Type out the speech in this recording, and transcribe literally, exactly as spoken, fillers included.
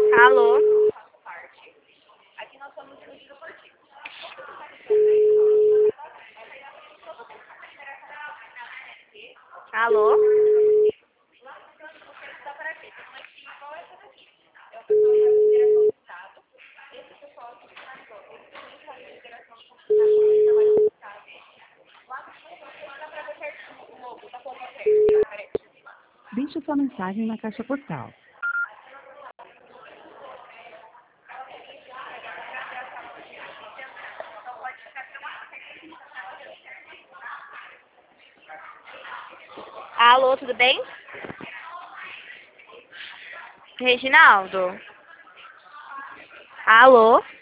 Alô? Alô? Deixe sua mensagem na caixa postal. Alô, tudo bem? Reginaldo? Alô?